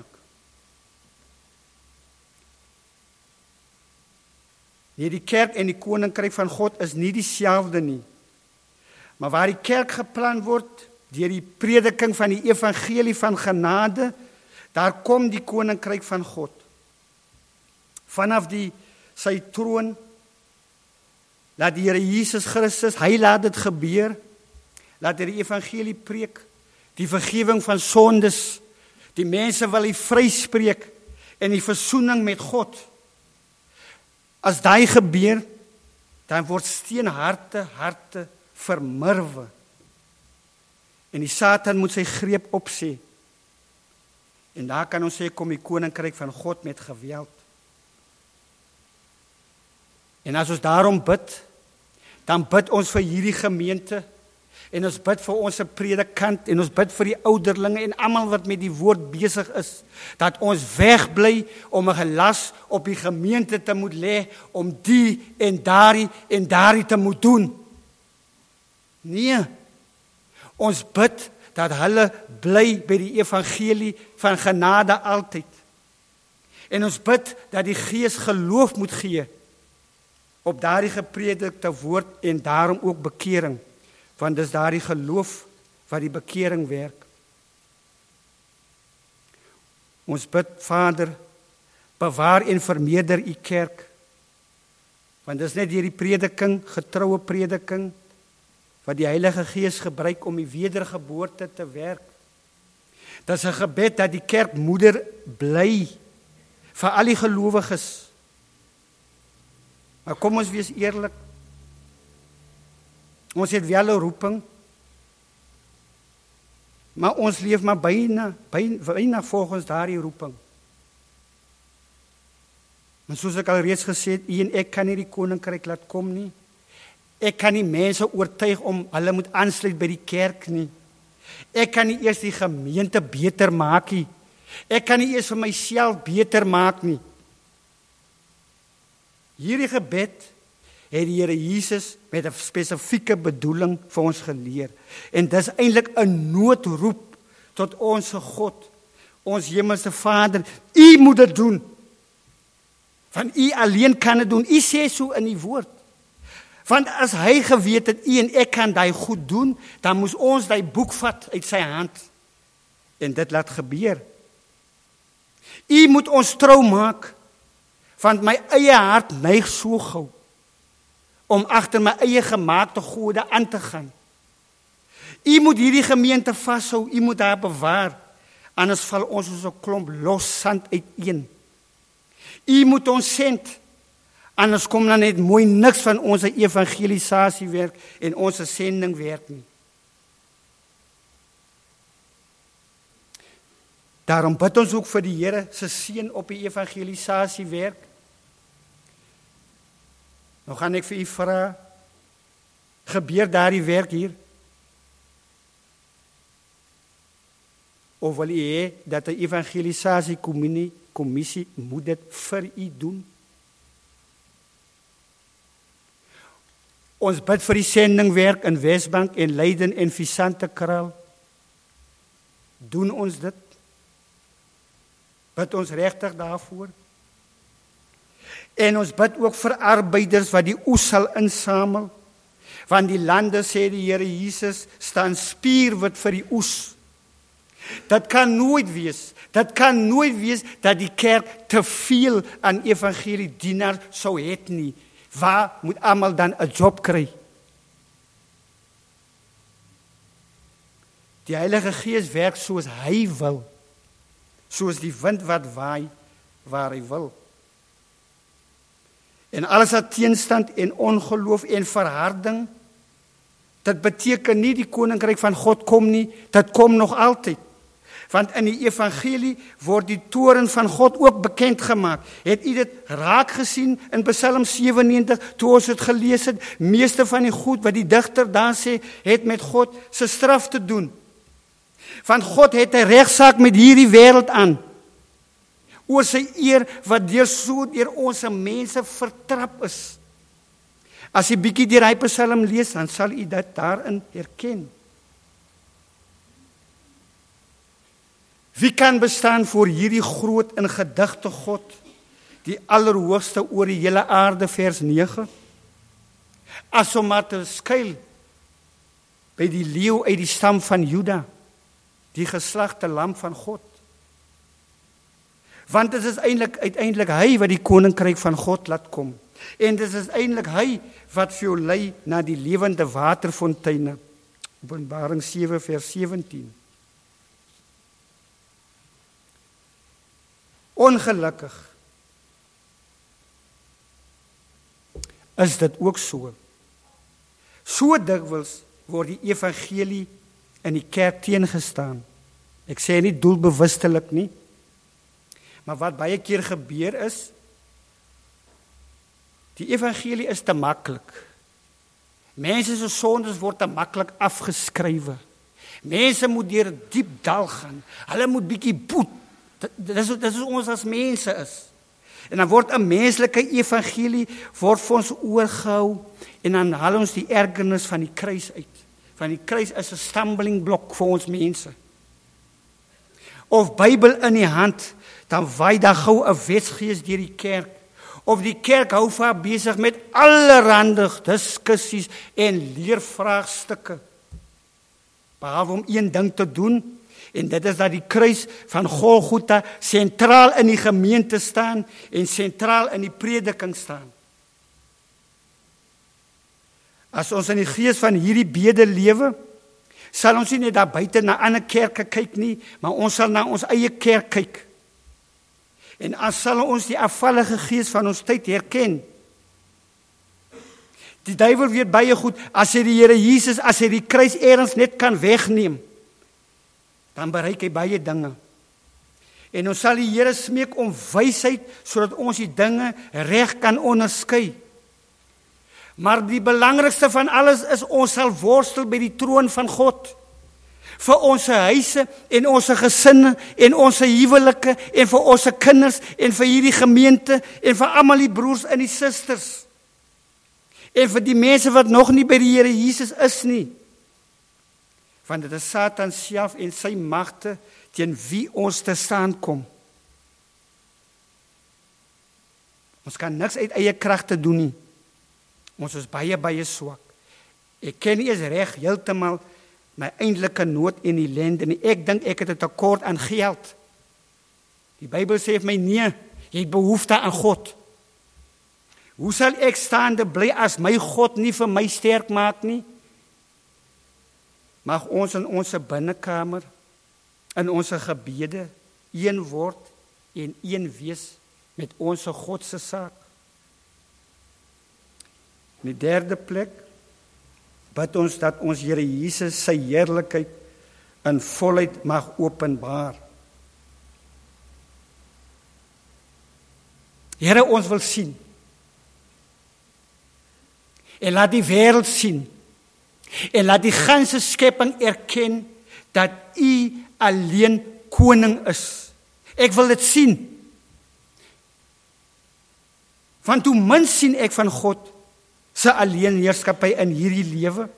Nee, die kerk en die koninkryk van God is nie dieselfde nie. Maar waar die kerk geplan word, deur die prediking van die evangelie van genade, daar kom die koninkryk van God. Vanaf die sy troon, laat die Here Jesus Christus, hy laat dit gebeur, laat hy die evangelie preek, die vergifnis van sondes, die mense wil hy vryspreek en die versoening met God. As daai gebeur, dan word steenharte harte vermurwe. En die Satan moet sy greep opsê. En daar kan ons sê, kom die koninkryk van God met geweld. En as ons daarom bid, dan bid ons vir hierdie gemeente, en ons bid vir ons predikant, en ons bid vir die ouderlinge, en almal wat met die woord besig is, dat ons wegbly om 'n gelas op die gemeente te moet lê, om die en daardie en daardie te moet doen. Nee, ons bid dat hulle bly by die evangelie van genade altyd. En ons bid dat die Gees geloof moet gee op daardie gepredikte woord en daarom ook bekering, want dis daardie geloof wat die bekering werk. Ons bid, Vader, bewaar en vermeerder u kerk, want dis net hierdie prediking, getroue prediking, wat die Heilige Gees gebruik om die wedergeboorte te werk. Dit is 'n gebed dat die kerkmoeder bly vir al die gelowiges. Maar kom ons wees eerlik. Ons het wel 'n roeping, maar ons leef maar byna, byna, byna volgens daardie roeping. Maar soos ek al reeds gesê het, u en ek kan nie die koninkryk laat kom nie. Ek kan nie mense oortuig om hulle moet aansluit by die kerk nie. Ek kan nie eers die gemeente beter maak nie. Ek kan nie eers vir myself beter maak nie. Hierdie gebed het die Here Jesus met 'n spesifieke bedoeling vir ons geleer. En dis eintlik 'n noodroep tot ons God, ons hemelse Vader. U moet dit doen. Van u alleen kan dit doen. U sê so in die woord. Want as hy geweet het, u en ek kan daai goed doen, dan moes ons daai boek vat uit sy hand. En dit laat gebeur. U moet ons trou maak, want my eie hart neig so gou om agter my eie gemaakte gode aan te gaan. U moet hierdie gemeente vashou, u moet haar bewaar, anders val ons soos 'n klomp los sand uiteen. U moet ons send, anders kom dan net mooi niks van ons evangelisasiewerk en ons sendingwerk nie. Daarom bid ons ook vir die Here se seën op die evangelisasiewerk. Nou gaan ek vir u vra, gebeur daardie werk hier? Of wil u hê dat 'n evangelisasiekommissie moet dit vir u doen? Ons bid vir die sendingwerk in Wesbank en Leiden en Visantekraal. Doen ons dit? Bid ons regtig daarvoor? En ons bid ook vir arbeiders wat die oes sal insamel, want die lande, sê die Here Jesus, staan spierwit vir die oes. Dat kan nooit wees, dat kan nooit wees dat die kerk te veel aan evangeliedienaars sou het nie. Waar moet almal dan 'n job kry? Die Heilige Gees werk soos hy wil, soos die wind wat waai waar hy wil. En alles wat teenstand en ongeloof en verharding, dit beteken nie die koninkryk van God kom nie, dit kom nog altyd. Want in die evangelie word die toorn van God ook bekend gemaak. Het u dit raak gesien in Psalm sewennegentig, toe ons het gelees het, meeste van die goed wat die digter daar sê, het met God se straf te doen. Want God het 'n regsaak met hierdie wêreld aan, oor sy eer wat deur so deur ons mense vertrap is. As jy bietjie deur hy Psalm lees, dan sal u dit daarin herken. Wie kan bestaan voor hierdie groot en gedigte God, die allerhoogste oor die hele aarde, vers nege? As om maar te skuil by die leeu uit die stam van Juda, die geslagte lam van God. Want dit is eintlik uiteindelik hy wat die koninkryk van God laat kom. En dit is eintlik hy wat vir jou lei na die lewende waterfonteine. Openbaring sewe vers sewentien. Ongelukkig is dit ook so. So dikwels word die evangelie in die kerk teengestaan. Ek sê nie doelbewustelik nie, maar wat baie keer gebeur is, die evangelie is te maklik. Mense se sondes word te maklik afgeskrywe. Mense moet deur 'n diep dal gaan. Hulle moet bietjie boet. Dit is dit is ons as mense is. En dan word 'n menslike evangelie word vir ons oorgehou en dan haal ons die ergernis van die kruis uit. Van die kruis is 'n stumbling block vir ons mense. Of Bybel in die hand, dan waai daar gou 'n wetsgees deur die kerk. Of die kerk hou vaar besig met allerhande diskussies en leervraagstukke. Behalwe om een ding te doen, en dit is dat die kruis van Golgotha sentraal in die gemeente staan en sentraal in die prediking staan. As ons in die gees van hierdie bede lewe, sal ons nie net daar buite na ander kerke kyk nie, maar ons sal na ons eie kerk kyk. En as sal ons die afvallige gees van ons tyd herken. Die duiwel weet baie goed, as hy die Here Jesus, as hy die kruis eers net kan wegneem, dan bereik hy baie dinge. En ons sal die Here smeek om wysheid, sodat ons die dinge reg kan onderskei. Maar die belangrikste van alles is, ons sal worstel by die troon van God. Vir ons huise en ons gesinne en ons huwelike en vir ons kinders en vir hierdie gemeente en vir almal die broers en die susters. En vir die mense wat nog nie by die Here Jesus is nie. Want dit is Satan self en sy magte teen wie ons te staan kom. Ons kan niks uit eie kragte doen nie. Ons is baie, baie swak. Ek ken nie eens reg heeltemal my eindelike nood en ellende nie. Ek dink ek het 'n tekort aan geld. Die Bybel sê vir my, nee, jy het behoefte aan God. Hoe sal ek staande bly as my God nie vir my sterk maak nie? Mag ons in ons binnekamer, in ons gebede, een word en een wees met ons God se saak. In die derde plek, bid ons dat ons Here Jesus sy heerlikheid in volheid mag openbaar. Here, ons wil sien. En laat die wêreld sien. En laat die ganse skepping erken dat U alleen koning is. Ek wil dit sien. Want hoe min sien ek van God se alleen heerskappy in hierdie lewe.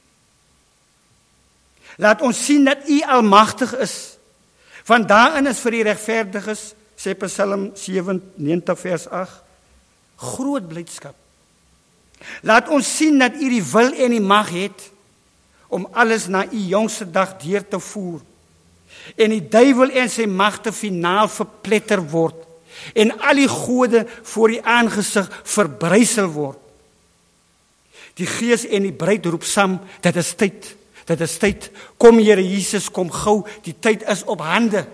Laat ons sien dat U almagtig is. Want daarin is vir die regverdiges, sê Psalm sevenennegentig vers agt, groot blydskap. Laat ons sien dat U die wil en die mag het om alles na U jongste dag deur te voer. En die duiwel en sy magte finaal verpletter word. En al die gode voor die aangesig verbrysel word. Die gees en die bruid roep saam, dit is tyd, dit is tyd. Kom Here Jesus, kom gou, die tyd is op hande.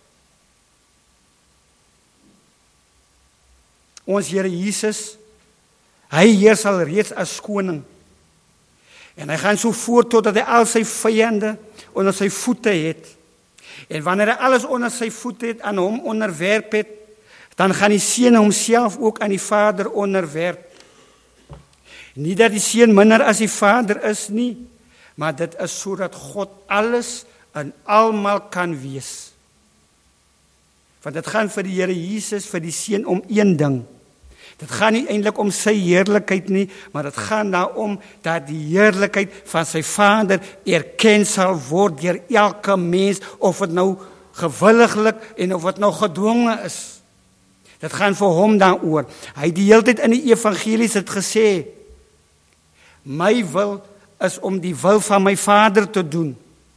Ons Here Jesus, hy heers al reeds as koning. En hy gaan so voort totdat hy al sy vyande onder sy voete het. En wanneer hy alles onder sy voete het, aan hom onderwerp het, dan gaan die Seun homself ook aan die Vader onderwerp. Nie dat die Seun minder as die Vader is nie, maar dit is sodat God alles en almal kan wees. Want dit gaan vir die Here Jesus, vir die Seun om een ding. Dit gaan nie eintlik om sy heerlikheid nie, maar dit gaan daarom dat die heerlikheid van sy Vader erken sal word deur elke mens, of dit nou gewilliglik en of dit nou gedwonge is. Dit gaan vir hom daaroor. Hy het die hele tyd in die evangelies het gesê, my wil is om die wil van my Vader te doen.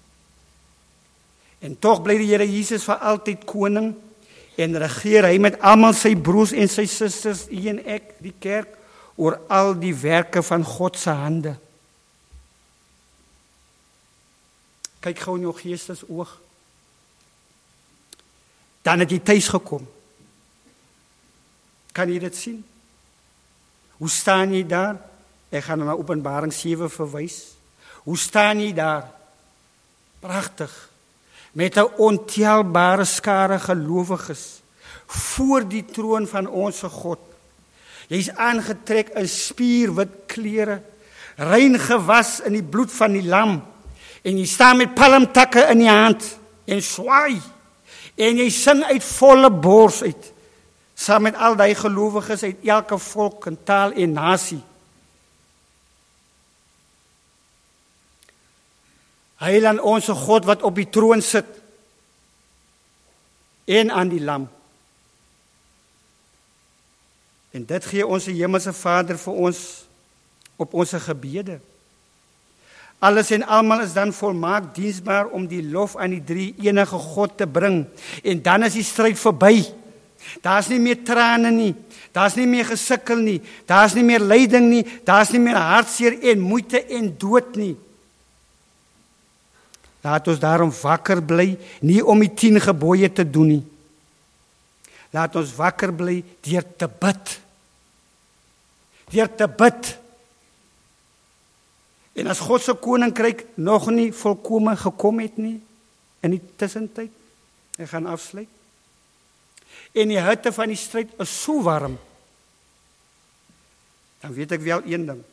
En tog bly die Here Jesus vir altyd koning, en regeer hy met almal sy broers en sy susters, u en ek, die kerk, oor al die werke van God se hande. Kyk gou in jou geestesoog. Dan het jy tuis gekom. Kan jy dit sien? Hoe staan jy daar? Ek gaan na Openbaring sewe verwys. Hoe staan jy daar? Pragtig. Met 'n ontelbare skare gelowiges voor die troon van ons God. Jy's aangetrek in spierwit klere, rein gewas in die bloed van die lam, en jy staan met palmtakke in die hand en swaai, en jy sing uit volle bors uit, saam met al die gelowiges uit elke volk en taal en nasie. Heiland ons God wat op die troon sit en aan die lam. En dit gee ons hemelse Vader vir ons op ons gebede. Alles en almal is dan volmaak diensbaar om die lof aan die drie enige God te bring. En dan is die stryd verby. Daar's nie meer trane nie, daar's nie meer gesukkel nie, daar's nie meer lyding nie, daar's nie meer hartseer en moeite en dood nie. Laat ons daarom wakker bly, nie om die tien gebooie te doen nie. Laat ons wakker bly deur te bid. Deur te bid. En as God se koninkryk nog nie volkome gekom het nie, in die tussentyd, ek gaan afsluit, en die hitte van die stryd is so warm, dan weet ek wel een ding.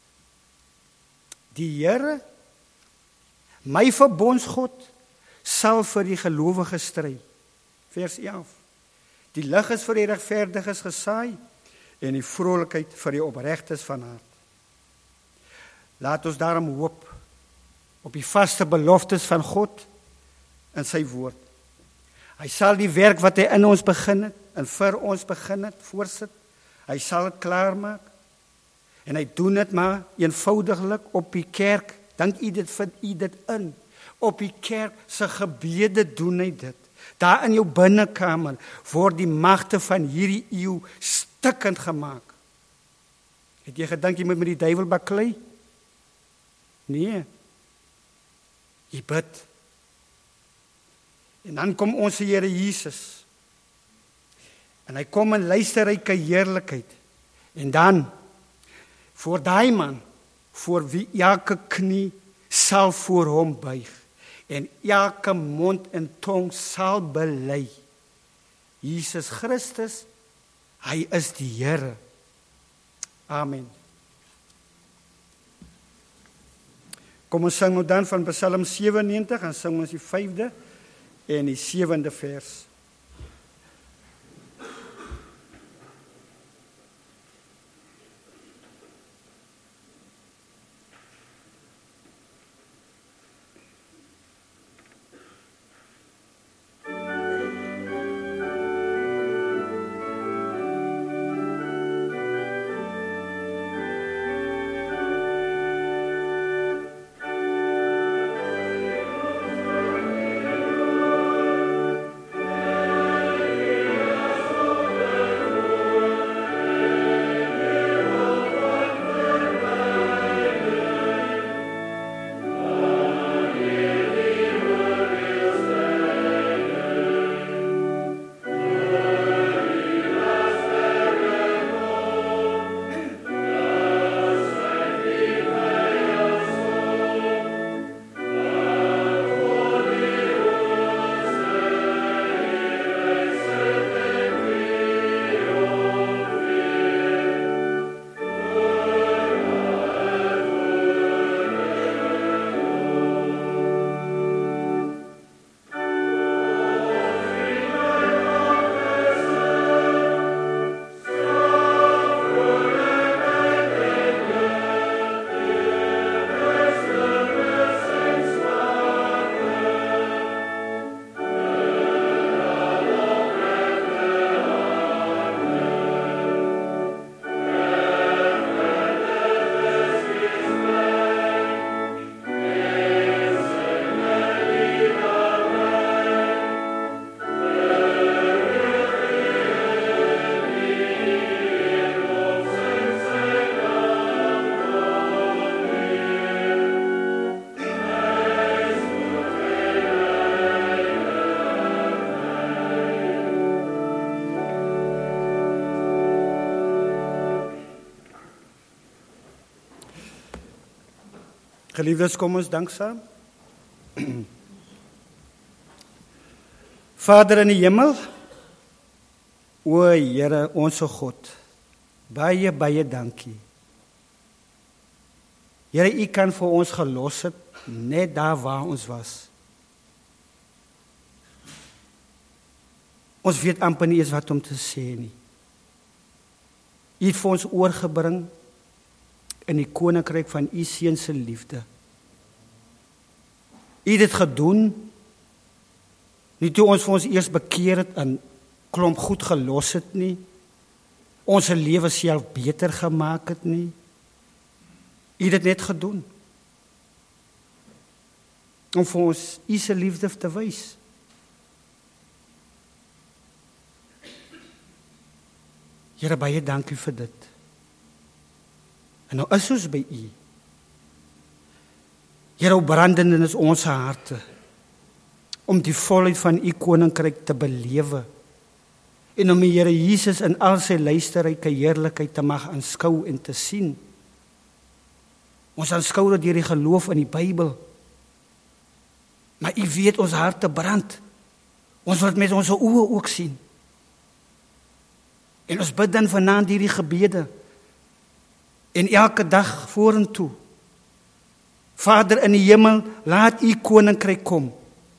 Die Here, my verbondsgod, sal vir die gelowiges stry. Vers elf. Die lig is vir die regverdiges gesaai, en die vrolikheid vir die opregtes van hart. Laat ons daarom hoop op die vaste beloftes van God in sy woord. Hy sal die werk wat hy in ons begin het, en vir ons begin het, voorsit. Hy sal het klaarmaak. En hy doen dit maar eenvoudiglik op die kerk. Dink u dit, vind u dit in. Op die kerk se gebede doen hy dit. Daar in jou binnekamer word die magte van hierdie eeu stikkend gemaak. Het jy gedink jy moet met die duiwel baklei? Nee. Jy bid. En dan kom ons Here Jesus. En hy kom in luisterryke heerlikheid. En dan, voor daai man, voor wie elke knie sal voor hom buig, en elke mond en tong sal bely, Jesus Christus, hy is die Here. Amen. Kom ons sing nou dan van Psalm sewennegentig, en sing ons die vyfde en die sewende vers. Amen. Geliefdes, kom ons dank saam. Vader in die hemel, o Here, onse God, baie, baie dankie. Here, U kan vir ons gelos het, net daar waar ons was. Ons weet amper nie eens wat om te sê nie. U het vir ons oorgebring in die koninkryk van U seun se liefde. U het dit gedoen, nie toe ons vir ons eers bekeer het en klomp goed gelos het nie, ons lewe self beter gemaak het nie. U het dit net gedoen, om vir ons U se liefde te wys. Here, baie dankie vir dit. En nou is ons by U. Here, hoe brandend is ons harte om die volheid van U koninkryk te belewe en om die Here Jesus in al sy luisterryke heerlikheid te mag aanskou en te sien. Ons aanskou dit deur die geloof in die Bybel. Maar U weet ons harte brand. Ons wil dit met ons oë ook sien. En ons bid dan vanaand hierdie gebede en elke dag vorentoe. Vader in die hemel, laat U koninkryk kom.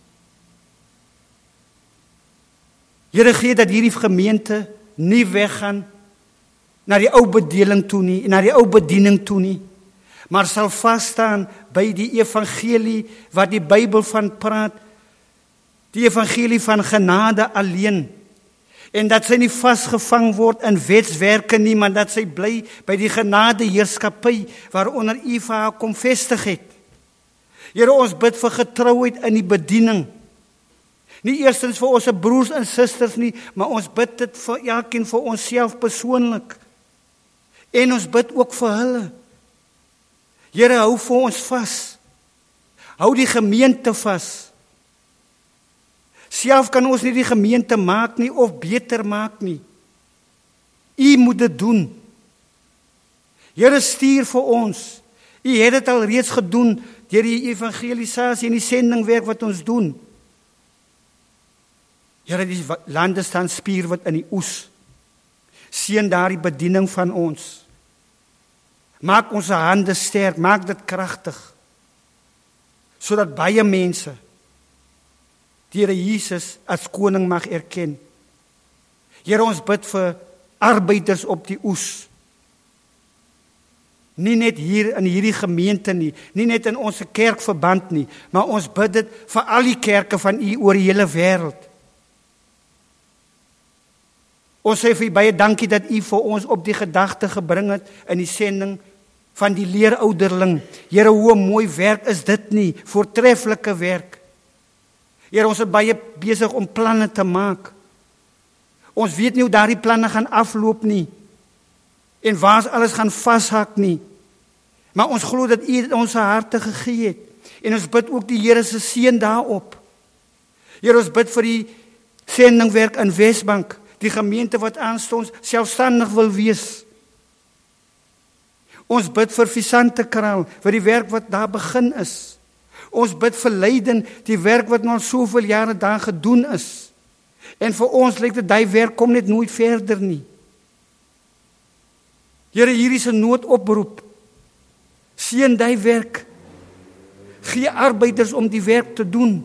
Here, gee dat hierdie gemeente nie weggaan na die ou bedeling toe nie, na die ou bediening toe nie, maar sal vas staan by die evangelie wat die Bybel van praat, die evangelie van genade alleen. En dat sy nie vasgevang word in wetswerke nie, maar dat sy bly by die genade heerskappy waaronder U vir haar kom vestig het. Here, ons bid vir getrouheid in die bediening. Nie eerstens vir ons broers en susters nie, maar ons bid dit vir elkeen vir onsself persoonlik. En ons bid ook vir hulle. Here, hou vir ons vas. Hou die gemeente vas. Self kan ons nie die gemeente maak nie of beter maak nie. U moet dit doen. Here, stuur vir ons. U het dit al reeds gedoen deur die evangelisasie en die sendingwerk wat ons doen. Here, die lande staan spierwit in die oes. Seën daardie bediening van ons. Maak ons hande sterk, maak dit kragtig. Sodat baie mense die Here Jesus as koning mag erken. Here, ons bid vir arbeiders op die oes. Nie net hier in hierdie gemeente nie, nie net in ons kerkverband nie, maar ons bid dit vir al die kerke van U oor die hele wêreld. Ons sê vir U baie dankie dat U vir ons op die gedagte gebring het in die sending van die leerouderling. Here, hoe mooi werk is dit nie, voortreffelike werk. Here, ons is baie besig om planne te maak. Ons weet nie hoe daardie planne gaan afloop nie. En waar alles gaan vashak nie. Maar ons glo dat U ons harte gegee het. En ons bid ook die Here se seën daarop. Here, ons bid vir die sendingwerk in Wesbank, die gemeente wat aanstonds selfstandig wil wees. Ons bid vir Visante Kraal, vir die werk wat daar begin is. Ons bid vir Leiden, die werk wat nou al soveel jare daar gedoen is. En vir ons lyk dit, die werk kom net nooit verder nie. Here, hier is 'n noodoproep. Seën die werk. Gee arbeiders om die werk te doen.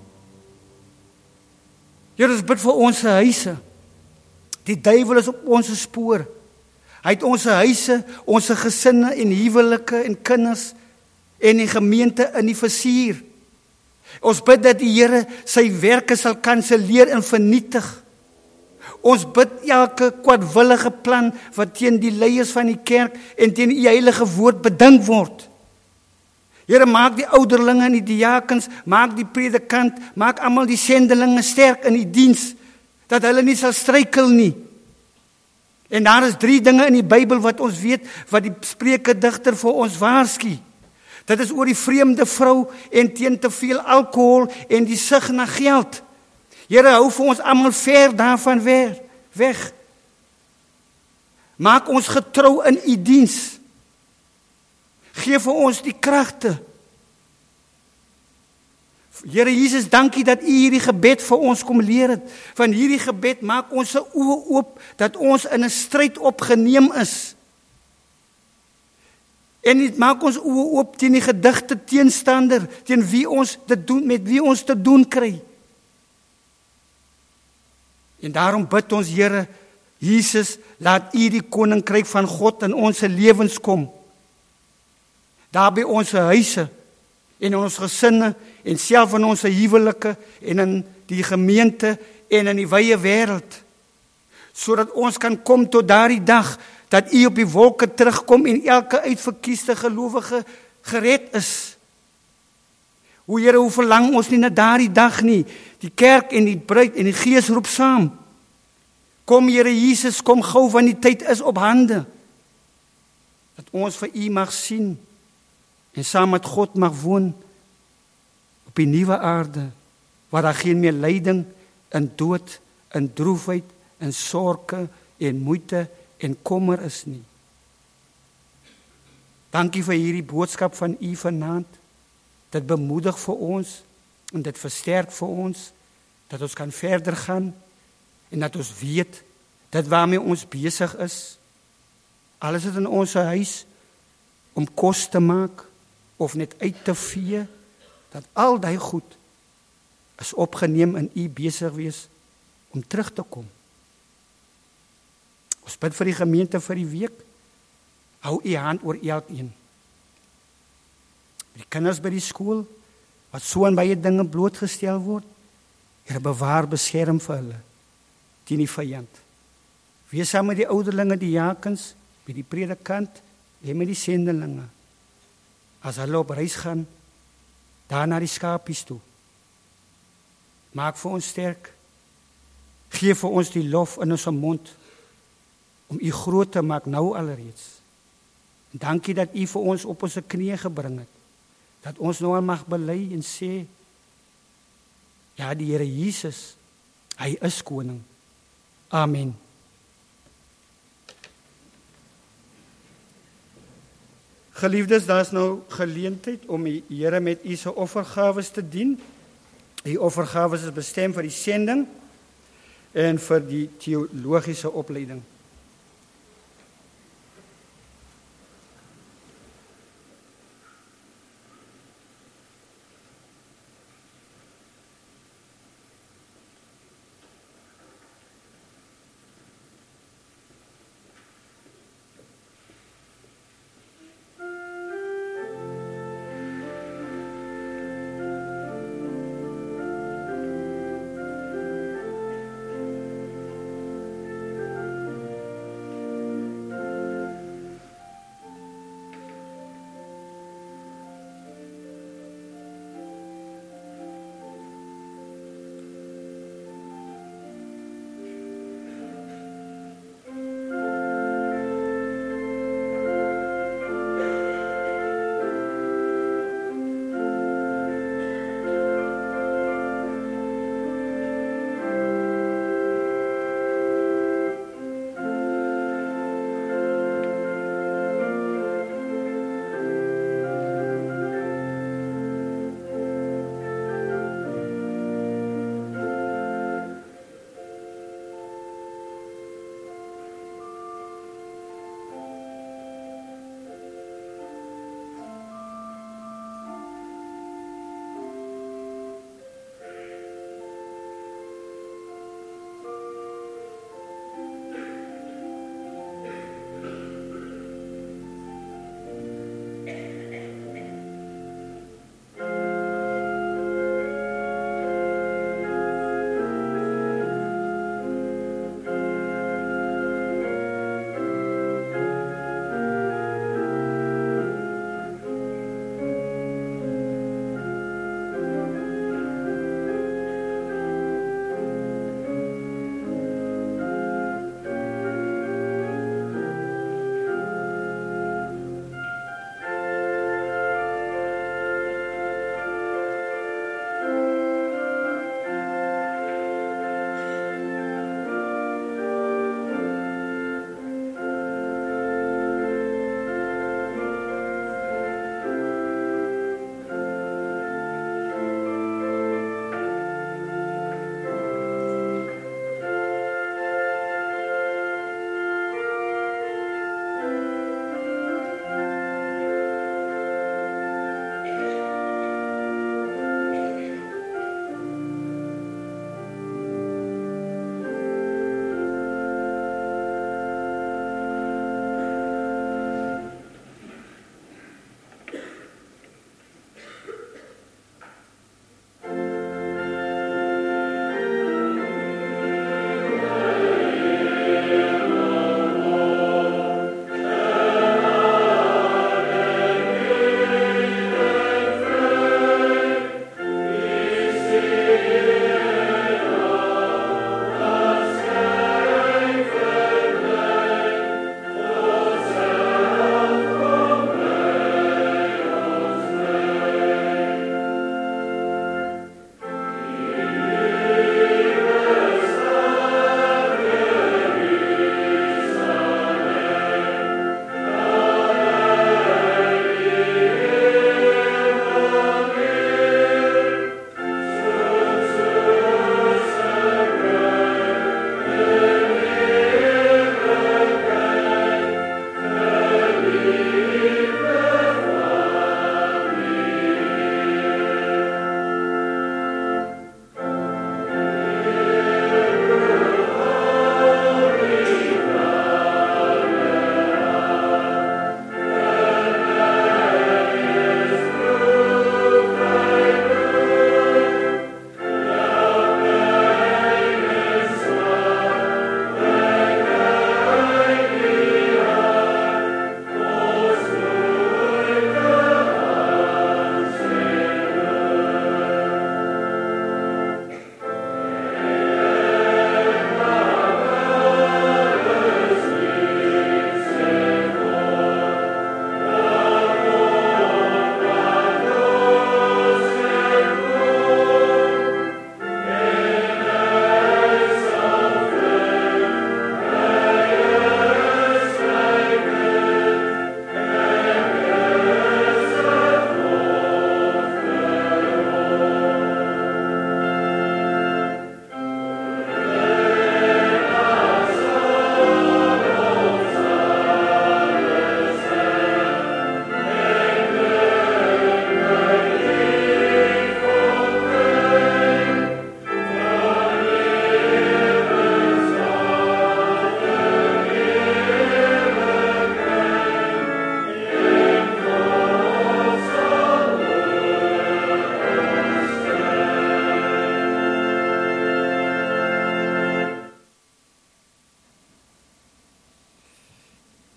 Here, ons bid vir ons huise. Die duiwel is op ons spoor. Hy het ons huise, ons gesinne en huwelike en kinders en die gemeente in die versuur. Ons bid dat die Here sy werke sal kanselleer en vernietig. Ons bid elke kwaadwillige plan wat teen die leiers van die kerk en teen U heilige woord bedink word. Here, maak die ouderlinge en die diakens, maak die predikant, maak almal die sendelinge sterk in die diens, dat hulle nie sal struikel nie. En daar is drie dinge in die Bybel wat ons weet, wat die Spreuke digter vir ons waarsku. Dit is oor die vreemde vrou en teen te veel alkohol en die sug na geld. Here, hou vir ons almal ver daarvan weer, weg. Maak ons getrou in U diens. Geef vir ons die kragte Here Jesus, dankie dat U hierdie gebed vir ons kom leer het. Van hierdie gebed maak ons se oë oop dat ons in 'n stryd opgeneem is. En dit maak ons oë oop teen die gedigte teenstander, teen wie ons dit doen, met wie ons te doen kry. En daarom bid ons, Here Jesus, laat U die koninkryk van God in ons lewens kom. Daar by ons huise, en in ons gesinne, en self in ons huwelike, en in die gemeente, en in die wye wêreld. Sodat ons kan kom tot daardie dag, dat U op die wolke terugkom, en elke uitverkiesde gelowige gered is. O Here, hoe verlang ons nie na daardie dag nie. Die kerk en die bruid en die Gees roep saam. Kom Here Jesus, kom gou, want die tyd is op hande. Dat ons vir U mag sien, en saam met God mag woon, op die nuwe aarde, waar daar geen meer lyding, en dood, en droefheid, en sorge, en moeite, en kommer is nie. Dankie vir hierdie boodskap van U vanaand. Dit bemoedig vir ons, en dit versterk vir ons, dat ons kan verder gaan, en dat ons weet, dat waarmee ons besig is, alles is in ons huis, om kos te maak, of net uit te vee, dat al die goed is opgeneem in U besig wees om terug te kom. Ons bid vir die gemeente vir die week. Hou U hand oor elkeen. Die kinders by die skool, wat so aan baie dinge blootgestel word, Here bewaar, beskerm vir hulle teen die vyand. Wees saam met die ouderlinge, die diakens, by die predikant en met die sendelinge. As hulle op reis gaan, daar na die skapies toe. Maak vir ons sterk. Geef vir ons die lof in ons mond, om U groot te maak nou alreeds. En dankie dat U vir ons op ons knieë gebring het, dat ons nou al mag bely en sê, ja, die Here Jesus, Hy is koning. Amen. Geliefdes, daar is nou geleentheid om die Here met U se offergawes te dien. Die offergawes is bestem vir die sending en vir die teologiese opleiding.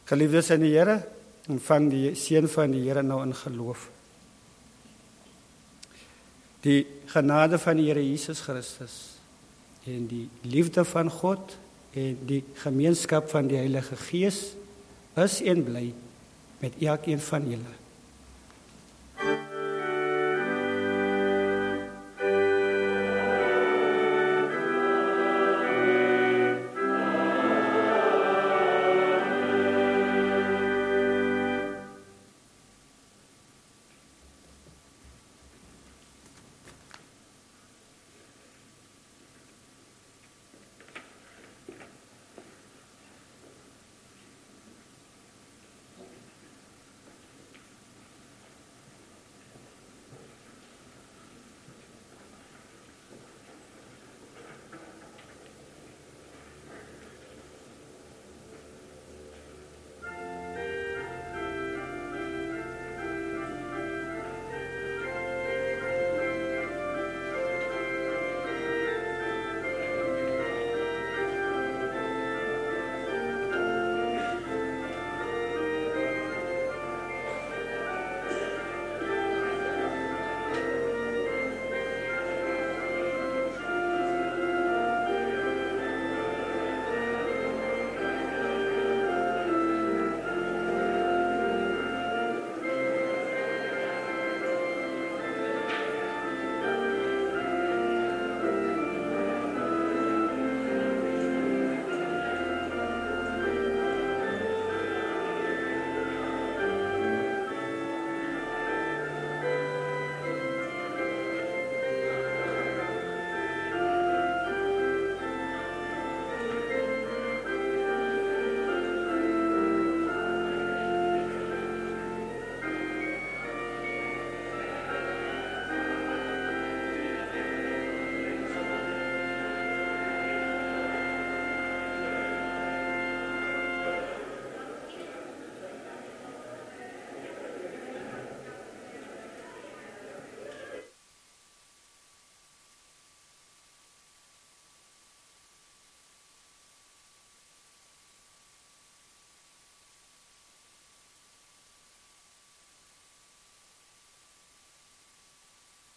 Geliefdes in die Here, ontvang die seën van die Here nou in geloof. Die genade van die Here Jesus Christus en die liefde van God en die gemeenskap van die Heilige Gees is en bly met elkeen van julle.